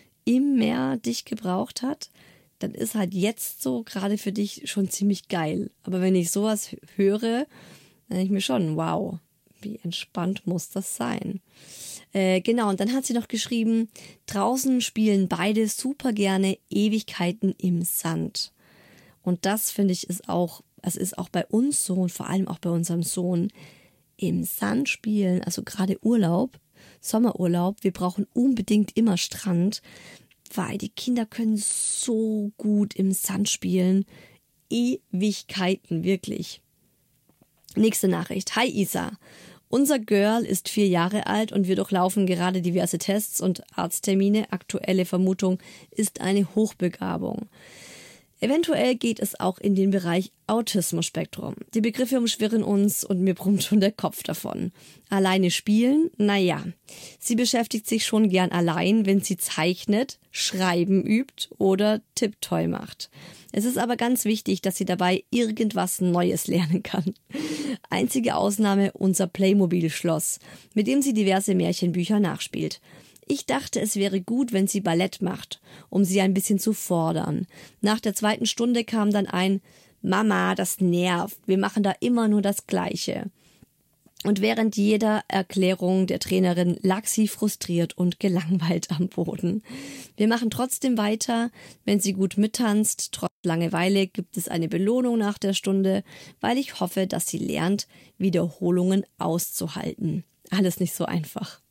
[SPEAKER 1] dich gebraucht hat, dann ist halt jetzt so gerade für dich schon ziemlich geil. Aber wenn ich sowas höre, dann denke ich mir schon, wow, wie entspannt muss das sein. Genau, und dann hat sie noch geschrieben, draußen spielen beide super gerne Ewigkeiten im Sand. Und das, finde ich, ist auch bei uns so und vor allem auch bei unserem Sohn im Sand spielen, also gerade Urlaub, Sommerurlaub. Wir brauchen unbedingt immer Strand, weil die Kinder können so gut im Sand spielen. Ewigkeiten, wirklich. Nächste Nachricht. Hi Isa. Unser Girl ist 4 Jahre alt und wir durchlaufen gerade diverse Tests und Arzttermine. Aktuelle Vermutung ist eine Hochbegabung. Eventuell geht es auch in den Bereich Autismus-Spektrum. Die Begriffe umschwirren uns und mir brummt schon der Kopf davon. Alleine spielen? Naja, sie beschäftigt sich schon gern allein, wenn sie zeichnet, Schreiben übt oder Tipptoy macht. Es ist aber ganz wichtig, dass sie dabei irgendwas Neues lernen kann. Einzige Ausnahme unser Playmobil-Schloss, mit dem sie diverse Märchenbücher nachspielt. Ich dachte, es wäre gut, wenn sie Ballett macht, um sie ein bisschen zu fordern. Nach der 2. Stunde kam dann ein Mama, das nervt, wir machen da immer nur das Gleiche. Und während jeder Erklärung der Trainerin lag sie frustriert und gelangweilt am Boden. Wir machen trotzdem weiter, wenn sie gut mittanzt. Trotz Langeweile gibt es eine Belohnung nach der Stunde, weil ich hoffe, dass sie lernt, Wiederholungen auszuhalten. Alles nicht so einfach.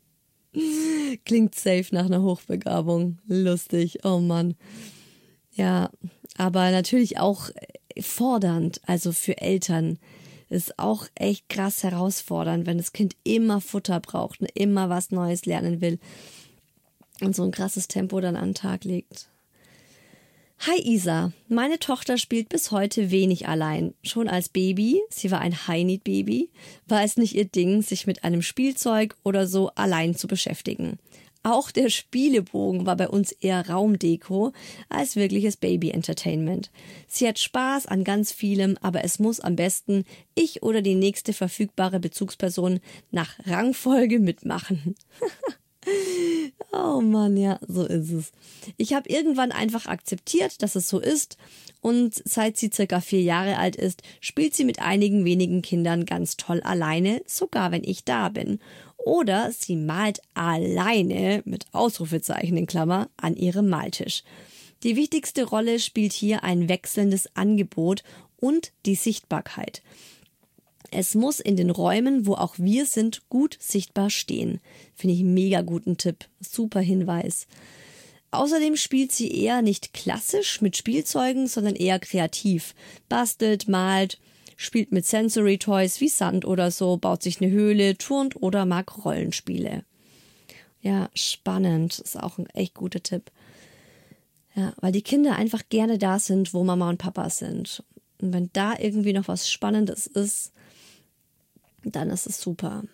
[SPEAKER 1] Klingt safe nach einer Hochbegabung. Lustig, oh Mann. Ja, aber natürlich auch fordernd, also für Eltern. Ist auch echt krass herausfordernd, wenn das Kind immer Futter braucht und immer was Neues lernen will und so ein krasses Tempo dann an den Tag legt. Hi Isa, meine Tochter spielt bis heute wenig allein. Schon als Baby, sie war ein High-Need-Baby, war es nicht ihr Ding, sich mit einem Spielzeug oder so allein zu beschäftigen. Auch der Spielebogen war bei uns eher Raumdeko als wirkliches Baby-Entertainment. Sie hat Spaß an ganz vielem, aber es muss am besten ich oder die nächste verfügbare Bezugsperson nach Rangfolge mitmachen. Oh Mann, ja, so ist es. Ich habe irgendwann einfach akzeptiert, dass es so ist, und seit sie circa 4 Jahre alt ist, spielt sie mit einigen wenigen Kindern ganz toll alleine, sogar wenn ich da bin. Oder sie malt alleine, mit Ausrufezeichen in Klammer, an ihrem Maltisch. Die wichtigste Rolle spielt hier ein wechselndes Angebot und die Sichtbarkeit. Es muss in den Räumen, wo auch wir sind, gut sichtbar stehen. Finde ich einen mega guten Tipp. Super Hinweis. Außerdem spielt sie eher nicht klassisch mit Spielzeugen, sondern eher kreativ. Bastelt, malt, spielt mit Sensory Toys wie Sand oder so, baut sich eine Höhle, turnt oder mag Rollenspiele. Ja, spannend. Ist auch ein echt guter Tipp. Ja, weil die Kinder einfach gerne da sind, wo Mama und Papa sind. Und wenn da irgendwie noch was Spannendes ist, dann ist es super.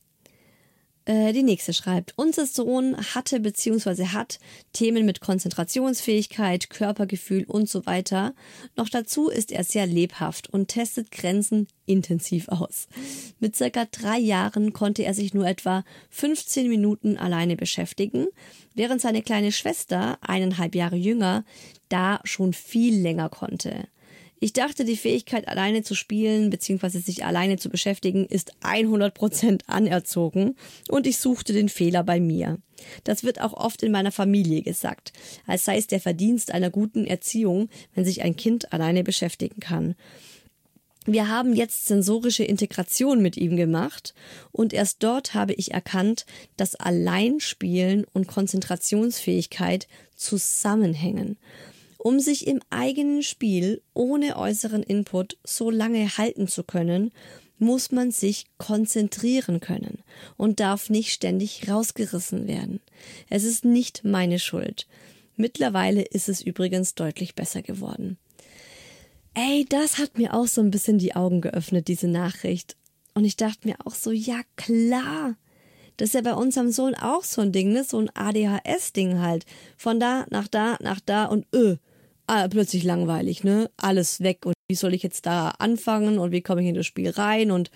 [SPEAKER 1] Die nächste schreibt, unser Sohn hatte bzw. hat Themen mit Konzentrationsfähigkeit, Körpergefühl und so weiter. Noch dazu ist er sehr lebhaft und testet Grenzen intensiv aus. Mit circa 3 Jahren konnte er sich nur etwa 15 Minuten alleine beschäftigen, während seine kleine Schwester, 1,5 Jahre jünger, da schon viel länger konnte. Ich dachte, die Fähigkeit, alleine zu spielen bzw. sich alleine zu beschäftigen, ist 100% anerzogen, und ich suchte den Fehler bei mir. Das wird auch oft in meiner Familie gesagt, als sei es der Verdienst einer guten Erziehung, wenn sich ein Kind alleine beschäftigen kann. Wir haben jetzt sensorische Integration mit ihm gemacht, und erst dort habe ich erkannt, dass Alleinspielen und Konzentrationsfähigkeit zusammenhängen. Um sich im eigenen Spiel ohne äußeren Input so lange halten zu können, muss man sich konzentrieren können und darf nicht ständig rausgerissen werden. Es ist nicht meine Schuld. Mittlerweile ist es übrigens deutlich besser geworden. Ey, das hat mir auch so ein bisschen die Augen geöffnet, diese Nachricht. Und ich dachte mir auch so, ja klar. Das ist ja bei unserem Sohn auch so ein Ding, ne? So ein ADHS-Ding halt. Von da nach da und plötzlich langweilig, ne? Alles weg, und wie soll ich jetzt da anfangen und wie komme ich in das Spiel rein? Und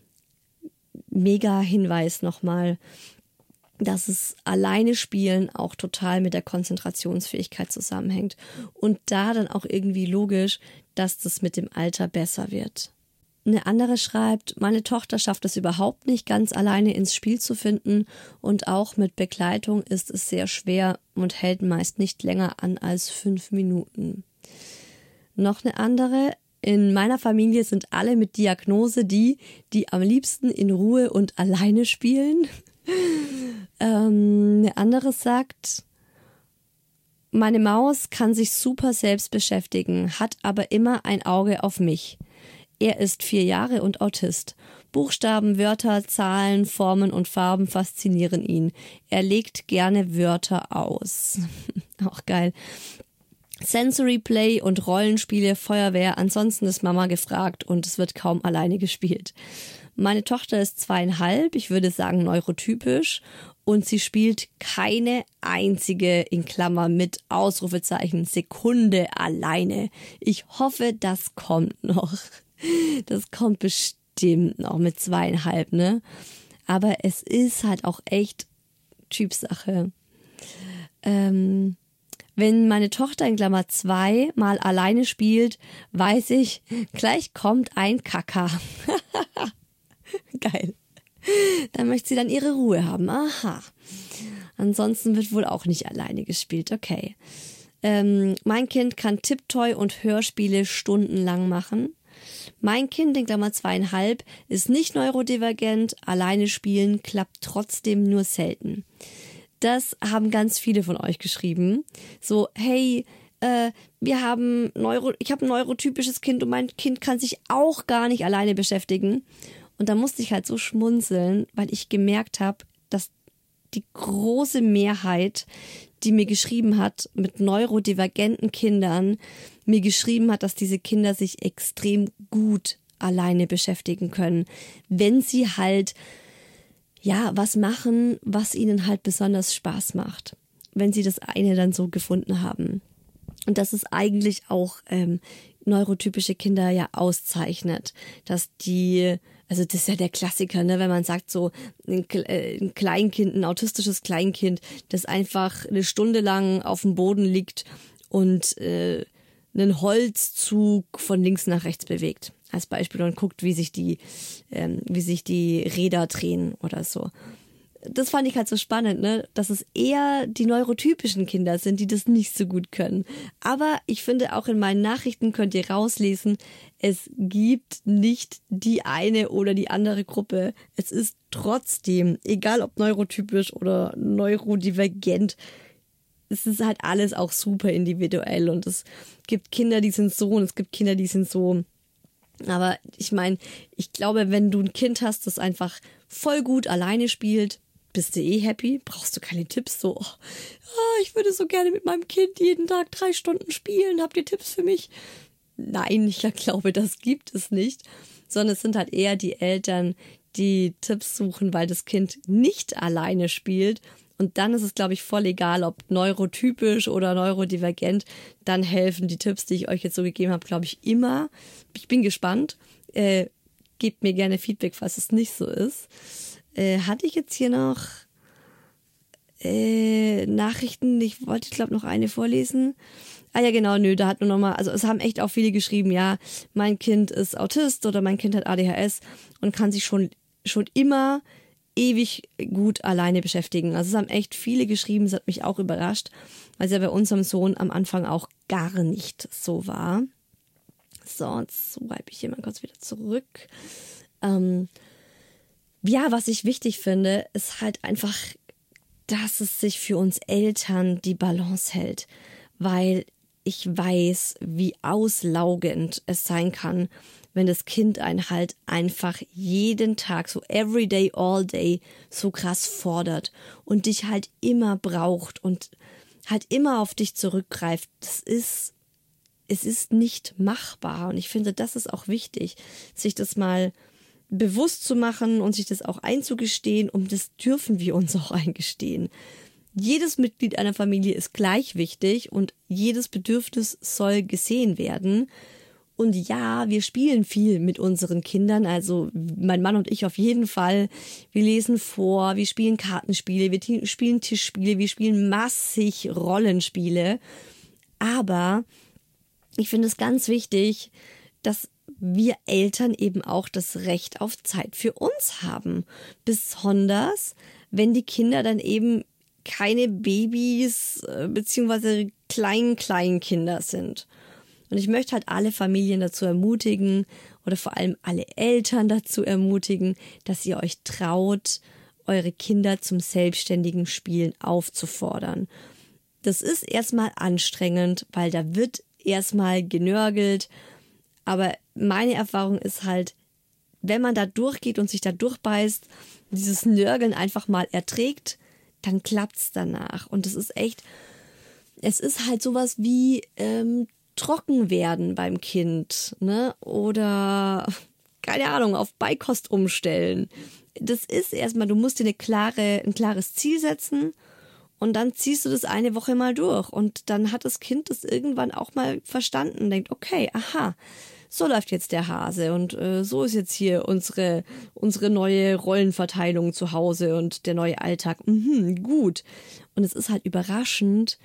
[SPEAKER 1] mega Hinweis nochmal, dass es alleine Spielen auch total mit der Konzentrationsfähigkeit zusammenhängt. Und da dann auch irgendwie logisch, dass das mit dem Alter besser wird. Eine andere schreibt, meine Tochter schafft es überhaupt nicht, ganz alleine ins Spiel zu finden, und auch mit Begleitung ist es sehr schwer und hält meist nicht länger an als 5 Minuten. Noch eine andere, in meiner Familie sind alle mit Diagnose die am liebsten in Ruhe und alleine spielen. Eine andere sagt, meine Maus kann sich super selbst beschäftigen, hat aber immer ein Auge auf mich. Er ist 4 Jahre und Autist. Buchstaben, Wörter, Zahlen, Formen und Farben faszinieren ihn. Er legt gerne Wörter aus. Auch geil. Sensory Play und Rollenspiele, Feuerwehr, ansonsten ist Mama gefragt und es wird kaum alleine gespielt. Meine Tochter ist 2,5, ich würde sagen neurotypisch, und sie spielt keine einzige, in Klammer mit Ausrufezeichen, Sekunde alleine. Ich hoffe, das kommt noch. Das kommt bestimmt noch mit 2,5, ne? Aber es ist halt auch echt Typsache. Wenn meine Tochter in Klammer 2 mal alleine spielt, weiß ich, gleich kommt ein Kaka. Geil. Dann möchte sie dann ihre Ruhe haben. Aha. Ansonsten wird wohl auch nicht alleine gespielt. Okay. Mein Kind kann Tipptoy und Hörspiele stundenlang machen. Mein Kind in Klammer 2,5 ist nicht neurodivergent. Alleine spielen klappt trotzdem nur selten. Das haben ganz viele von euch geschrieben. So, hey, ich habe ein neurotypisches Kind und mein Kind kann sich auch gar nicht alleine beschäftigen. Und da musste ich halt so schmunzeln, weil ich gemerkt habe, dass die große Mehrheit, die mir geschrieben hat, mit neurodivergenten Kindern, mir geschrieben hat, dass diese Kinder sich extrem gut alleine beschäftigen können, wenn sie halt was machen, was ihnen halt besonders Spaß macht, wenn sie das eine dann so gefunden haben. Und das ist eigentlich auch neurotypische Kinder ja auszeichnet, dass also das ist ja der Klassiker, ne, wenn man sagt so, ein Kleinkind, ein autistisches Kleinkind, das einfach eine Stunde lang auf dem Boden liegt und einen Holzzug von links nach rechts bewegt. Als Beispiel und guckt, wie sich die Räder drehen oder so. Das fand ich halt so spannend, ne, dass es eher die neurotypischen Kinder sind, die das nicht so gut können. Aber ich finde, auch in meinen Nachrichten könnt ihr rauslesen, es gibt nicht die eine oder die andere Gruppe. Es ist trotzdem, egal ob neurotypisch oder neurodivergent, es ist halt alles auch super individuell und es gibt Kinder, die sind so und es gibt Kinder, die sind so. Aber ich meine, ich glaube, wenn du ein Kind hast, das einfach voll gut alleine spielt, bist du happy, brauchst du keine Tipps, so, ich würde so gerne mit meinem Kind jeden Tag 3 Stunden spielen, habt ihr Tipps für mich? Nein, ich glaube, das gibt es nicht, sondern es sind halt eher die Eltern, die Tipps suchen, weil das Kind nicht alleine spielt. Und dann ist es, glaube ich, voll egal, ob neurotypisch oder neurodivergent. Dann helfen die Tipps, die ich euch jetzt so gegeben habe, glaube ich, immer. Ich bin gespannt. Gebt mir gerne Feedback, falls es nicht so ist. Hatte ich jetzt hier noch Nachrichten? Ich wollte, glaube noch eine vorlesen. Ah ja, genau, da hat nur nochmal, also es haben echt auch viele geschrieben, ja, mein Kind ist Autist oder mein Kind hat ADHS und kann sich schon immer ewig gut alleine beschäftigen. Also es haben echt viele geschrieben, das hat mich auch überrascht, weil es ja bei unserem Sohn am Anfang auch gar nicht so war. So, jetzt swipe ich hier mal kurz wieder zurück. Was ich wichtig finde, ist halt einfach, dass es sich für uns Eltern die Balance hält, weil ich weiß, wie auslaugend es sein kann, wenn das Kind einen halt einfach jeden Tag, so every day, all day, so krass fordert und dich halt immer braucht und halt immer auf dich zurückgreift. Es ist nicht machbar und ich finde, das ist auch wichtig, sich das mal bewusst zu machen und sich das auch einzugestehen, und das dürfen wir uns auch eingestehen. Jedes Mitglied einer Familie ist gleich wichtig und jedes Bedürfnis soll gesehen werden. Und ja, wir spielen viel mit unseren Kindern, also mein Mann und ich auf jeden Fall. Wir lesen vor, wir spielen Kartenspiele, wir spielen Tischspiele, wir spielen massig Rollenspiele. Aber ich finde es ganz wichtig, dass wir Eltern eben auch das Recht auf Zeit für uns haben. Besonders, wenn die Kinder dann eben keine Babys beziehungsweise Kleinkinder sind. Und ich möchte halt alle Familien dazu ermutigen oder vor allem alle Eltern dazu ermutigen, dass ihr euch traut, eure Kinder zum selbstständigen Spielen aufzufordern. Das ist erstmal anstrengend, weil da wird erstmal genörgelt. Aber meine Erfahrung ist halt, wenn man da durchgeht und sich da durchbeißt, dieses Nörgeln einfach mal erträgt, dann klappt's danach. Und es ist halt sowas wie trocken werden beim Kind, ne? Oder, keine Ahnung, auf Beikost umstellen. Das ist erstmal, du musst dir ein klares Ziel setzen und dann ziehst du das eine Woche mal durch. Und dann hat das Kind das irgendwann auch mal verstanden und denkt, okay, aha, so läuft jetzt der Hase und so ist jetzt hier unsere neue Rollenverteilung zu Hause und der neue Alltag. Gut. Und es ist halt überraschend,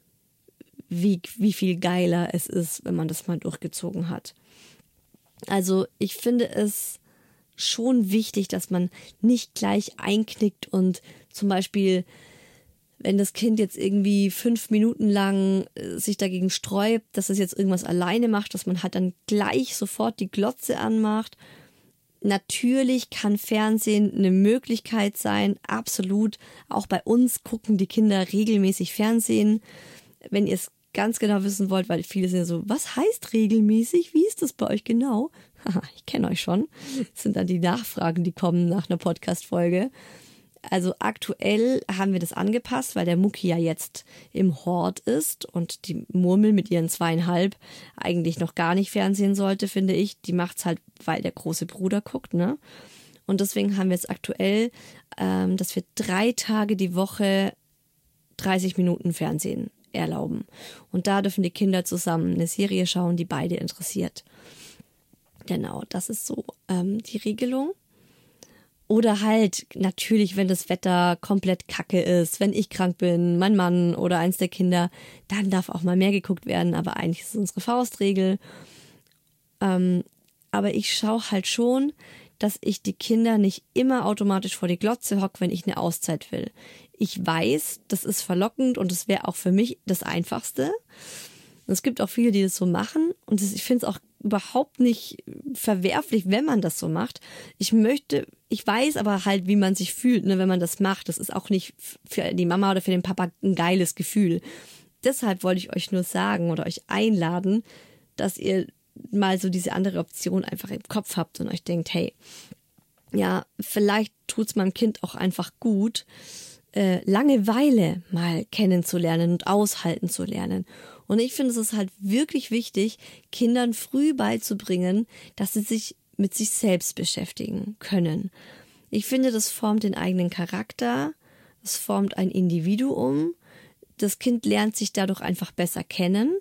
[SPEAKER 1] wie viel geiler es ist, wenn man das mal durchgezogen hat. Also ich finde es schon wichtig, dass man nicht gleich einknickt und zum Beispiel, wenn das Kind jetzt irgendwie 5 Minuten lang sich dagegen sträubt, dass es jetzt irgendwas alleine macht, dass man halt dann gleich sofort die Glotze anmacht. Natürlich kann Fernsehen eine Möglichkeit sein, absolut. Auch bei uns gucken die Kinder regelmäßig Fernsehen. Wenn ihr es ganz genau wissen wollt, weil viele sind ja so, was heißt regelmäßig? Wie ist das bei euch genau? Haha, ich kenne euch schon. Das sind dann die Nachfragen, die kommen nach einer Podcast-Folge. Also aktuell haben wir das angepasst, weil der Mucki ja jetzt im Hort ist und die Murmel mit ihren 2,5 eigentlich noch gar nicht fernsehen sollte, finde ich. Die macht's halt, weil der große Bruder guckt, ne? Und deswegen haben wir jetzt aktuell, dass wir 3 Tage die Woche 30 Minuten Fernsehen erlauben. Und da dürfen die Kinder zusammen eine Serie schauen, die beide interessiert. Genau, das ist so die Regelung. Oder halt natürlich, wenn das Wetter komplett kacke ist, wenn ich krank bin, mein Mann oder eins der Kinder, dann darf auch mal mehr geguckt werden, aber eigentlich ist es unsere Faustregel. Aber ich schaue halt schon, dass ich die Kinder nicht immer automatisch vor die Glotze hocke, wenn ich eine Auszeit will. Ich weiß, das ist verlockend und das wäre auch für mich das Einfachste. Und es gibt auch viele, die das so machen und ich finde es auch überhaupt nicht verwerflich, wenn man das so macht. Ich weiß aber halt, wie man sich fühlt, ne, wenn man das macht. Das ist auch nicht für die Mama oder für den Papa ein geiles Gefühl. Deshalb wollte ich euch nur sagen oder euch einladen, dass ihr mal so diese andere Option einfach im Kopf habt und euch denkt, hey, ja, vielleicht tut's meinem Kind auch einfach gut, Langeweile mal kennenzulernen und aushalten zu lernen. Und ich finde, es ist halt wirklich wichtig, Kindern früh beizubringen, dass sie sich mit sich selbst beschäftigen können. Ich finde, das formt den eigenen Charakter, es formt ein Individuum. Das Kind lernt sich dadurch einfach besser kennen,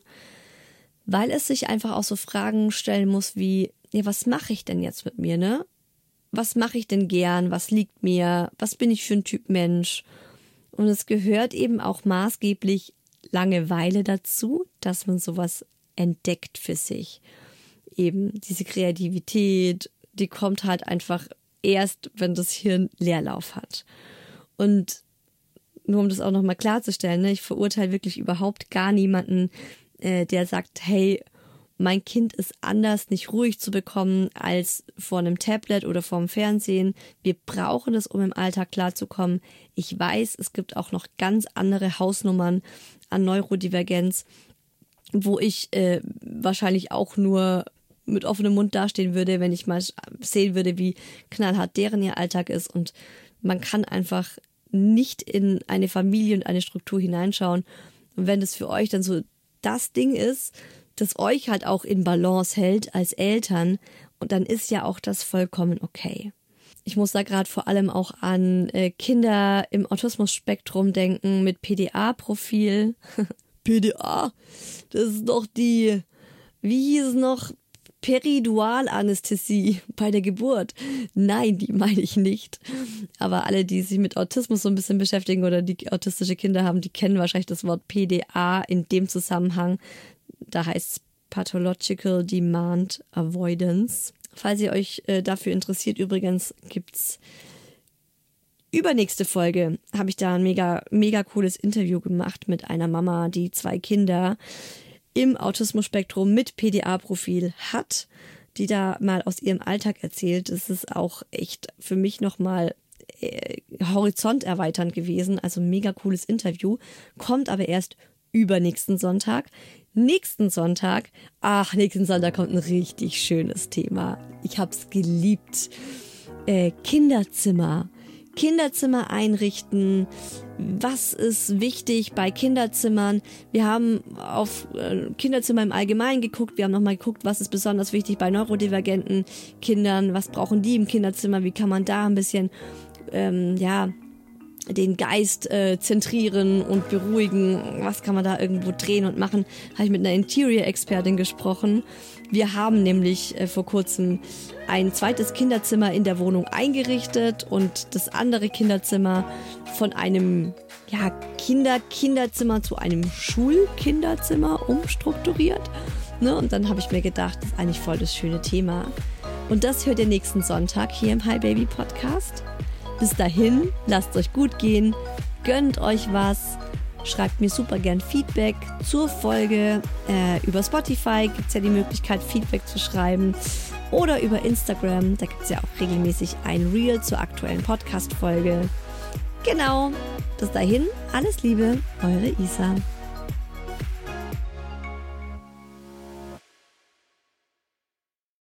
[SPEAKER 1] weil es sich einfach auch so Fragen stellen muss wie, ja, was mache ich denn jetzt mit mir, ne? Was mache ich denn gern? Was liegt mir? Was bin ich für ein Typ Mensch? Und es gehört eben auch maßgeblich Langeweile dazu, dass man sowas entdeckt für sich. Eben diese Kreativität, die kommt halt einfach erst, wenn das Hirn Leerlauf hat. Und nur um das auch nochmal klarzustellen, ne, ich verurteile wirklich überhaupt gar niemanden, der sagt, hey, mein Kind ist anders nicht ruhig zu bekommen als vor einem Tablet oder vor dem Fernsehen. Wir brauchen es, um im Alltag klarzukommen. Ich weiß, es gibt auch noch ganz andere Hausnummern an Neurodivergenz, wo ich wahrscheinlich auch nur mit offenem Mund dastehen würde, wenn ich mal sehen würde, wie knallhart deren ihr Alltag ist. Und man kann einfach nicht in eine Familie und eine Struktur hineinschauen. Und wenn das für euch dann so das Ding ist, das euch halt auch in Balance hält als Eltern, und dann ist ja auch das vollkommen okay. Ich muss da gerade vor allem auch an Kinder im Autismus-Spektrum denken mit PDA-Profil. PDA, das ist doch die, wie hieß es noch, Peridualanästhesie bei der Geburt. Nein, die meine ich nicht. Aber alle, die sich mit Autismus so ein bisschen beschäftigen oder die autistische Kinder haben, die kennen wahrscheinlich das Wort PDA in dem Zusammenhang. Da heißt es Pathological Demand Avoidance. Falls ihr euch dafür interessiert, übrigens gibt's übernächste Folge, habe ich da ein mega cooles Interview gemacht mit einer Mama, die 2 Kinder im Autismus-Spektrum mit PDA-Profil hat, die da mal aus ihrem Alltag erzählt. Das ist auch echt für mich nochmal horizonterweiternd gewesen, also mega cooles Interview, kommt aber erst übernächsten Sonntag. Nächsten Sonntag kommt ein richtig schönes Thema. Ich hab's geliebt. Kinderzimmer einrichten. Was ist wichtig bei Kinderzimmern? Wir haben auf Kinderzimmer im Allgemeinen geguckt. Wir haben nochmal geguckt, was ist besonders wichtig bei neurodivergenten Kindern. Was brauchen die im Kinderzimmer? Wie kann man da ein bisschen, den Geist zentrieren und beruhigen? Was kann man da irgendwo drehen und machen? Habe ich mit einer Interior-Expertin gesprochen. Wir haben nämlich vor kurzem ein zweites Kinderzimmer in der Wohnung eingerichtet und das andere Kinderzimmer von einem Kinderzimmer zu einem Schulkinderzimmer umstrukturiert. Ne? Und dann habe ich mir gedacht, das ist eigentlich voll das schöne Thema. Und das hört ihr nächsten Sonntag hier im Hi Baby Podcast. Bis dahin, lasst euch gut gehen, gönnt euch was, schreibt mir super gern Feedback zur Folge. Über Spotify gibt es ja die Möglichkeit, Feedback zu schreiben oder über Instagram, da gibt es ja auch regelmäßig ein Reel zur aktuellen Podcast-Folge. Genau, bis dahin, alles Liebe, eure Isa.